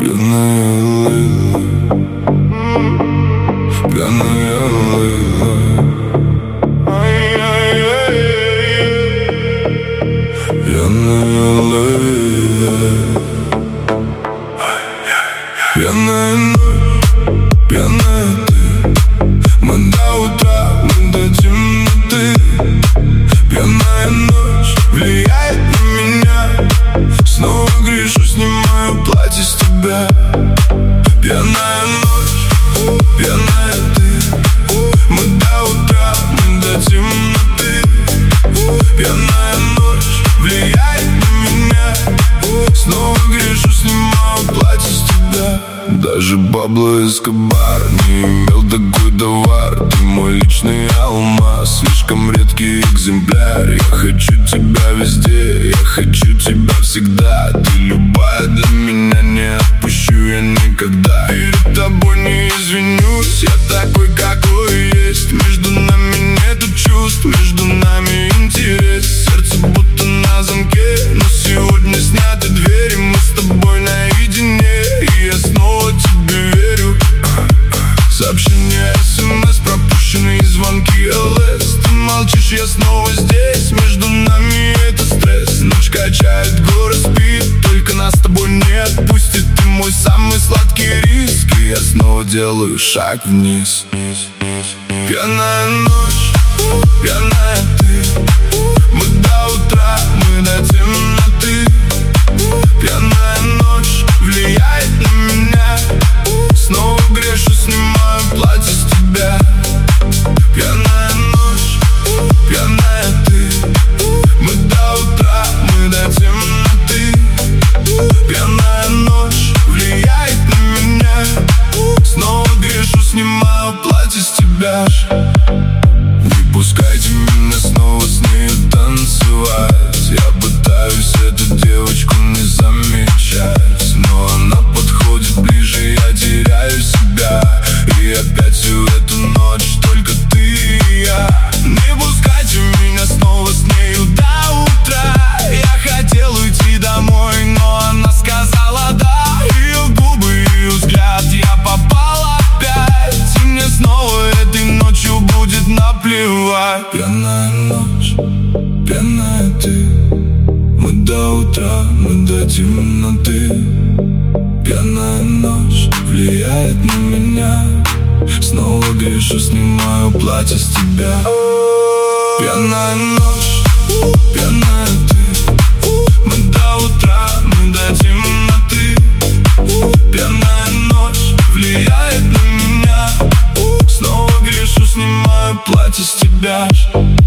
Пьяная Лейла, пьяная Лейла. Пьяная Лейла. Пьяная ночь, пьяная ты. Мы до утра, мы до темноты. Пьяная ночь влияет на меня. Снова грешу, снимаю платье с тебя. Пьяная ночь, пьяная ты. Мы до утра, мы до темноты. Пьяная ночь влияет на меня. Снова грешу, снимаю платье с тебя. Даже Пабло Эскобар не имел такой товар. Ты мой личный алмаз, слишком редкий экземпляр. Я хочу тебя везде, я хочу тебя всегда. Ты любая для меня, не отпущу я никогда. Перед тобой не извинюсь, я такой, какой есть. Между нами нету чувств, между нами интерес. Сердце будто на замке, но сегодня сняты двери. Мы с тобой наедине, и я снова тебе верю. Сообщения, СМС, пропущенные звонки, ЛС. Ты молчишь, я снова здесь. Между нами это стресс. Ночь качает, город спит, только нас с тобой не отпустит. Ты мой самый сладкий риск, и я снова делаю шаг вниз. Пьяная ночь, пьяная ты. Мы до утра, мы до темноты. Пьяная ночь влияет на меня. Снова грешу, снимаю платье с тебя. Пьяная ночь, пьяная ты. Мы до утра, мы до темноты. Пьяная ночь влияет на меня. Снова грешу, снимаю платье с тебя. Не пускайте меня снова с нею танцевать. Я пытаюсь эту девочку не замечать, но она подходит ближе, я теряю себя. И опять всю эту ночь только ты и я. Не пускайте меня снова с нею до утра. Я хотел уйти домой, но она сказала да. Ее губы, ее взгляд, я попал опять. И мне снова этой ночью будет наплевать. Пьяная ночь, пьяная ты. Мы до утра, мы до темноты. Пьяная ночь влияет на меня. Снова грешу, снимаю платье с тебя. Пьяная ночь, пьяная ты. Мы до утра, мы до темноты. Пьяная ночь влияет на меня. Снова грешу, снимаю платье с тебя.